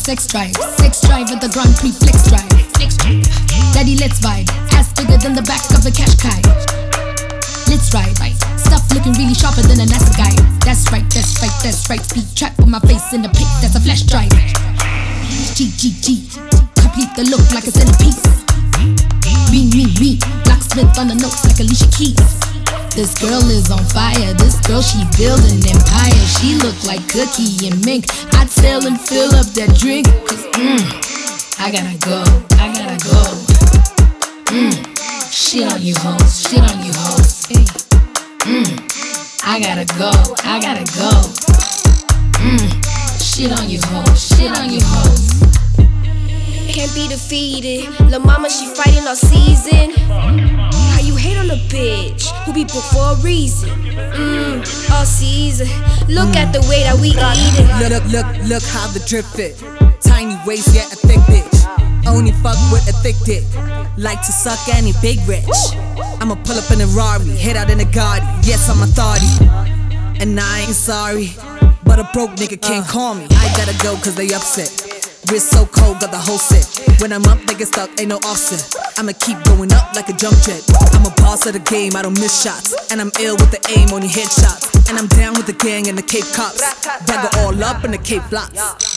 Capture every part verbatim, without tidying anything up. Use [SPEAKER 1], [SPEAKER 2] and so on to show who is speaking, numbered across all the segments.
[SPEAKER 1] sex drive. Sex drive at the Grand Prix flex drive. Daddy, let's vibe. Ass bigger than the back of a cash guy. Let's ride. Stuff looking really sharper than a NASA guy. That's right, that's right, that's right. Speed track with my face in the pic, that's a flash drive. G, G, G. Complete the look like a centerpiece. Me, me, me. Blacksmith on the notes like Alicia Keys. This girl is on fire. This girl, she building empire. She look like Cookie and Mink. I'd sell and fill up that drink. Cause, mmm, I gotta go. I gotta go. Mmm, shit on you hoes. Shit on you hoes. Hey. Mmm, I gotta go. I gotta go. Mmm, shit on you hoes. Shit on you hoes.
[SPEAKER 2] Can't be defeated. Lil' mama, she fighting all season. How you hate on a bitch who be booked for a reason? Mmm, all season. Look mm. at the way that we eat it.
[SPEAKER 3] Look, look, look, look how the drip fit. Tiny waist, yet a thick bitch. Only fuck with a thick dick. Like to suck any big rich. I'ma pull up in a Rari, head out in a Gotti. Yes, I'm authority, and I ain't sorry. But a broke nigga can't call me. I gotta go cause they upset. Wrist so cold, got the whole set. When I'm up, they get stuck, ain't no offset. I'ma keep going up like a jump jet. I'm a boss of the game, I don't miss shots. And I'm ill with the aim on your headshots. And I'm down with the gang and the Cape Cops. Dagger all up in the Cape Flats.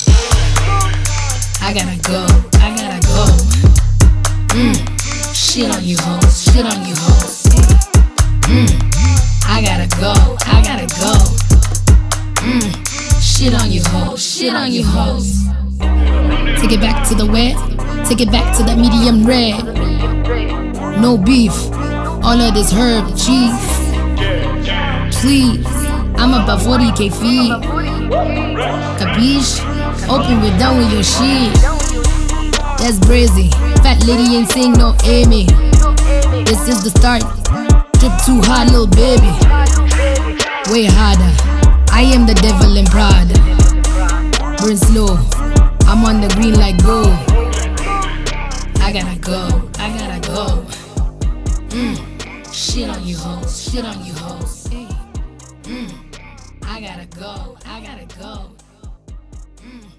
[SPEAKER 1] I gotta go, I gotta go. Mmm, shit on you hoes, shit on you hoes. Mmm, I gotta go, I gotta go. Mmm, shit on you hoes, shit on you hoes. Take it back to the wet, take it back to that medium red. No beef, all of this herb cheese. Please, I'm about forty K feet. Capiche? Open it down with your shit. That's brazy. Fat lady ain't saying no Amy. This is the start. Drip too hard, little baby. Way harder. I am the devil in Prada. Burn slow. I'm on the green like go. I gotta go. I gotta go. Mmm. Shit on you hoes. Shit on you hoes. Mmm. I gotta go. I gotta go. Mm.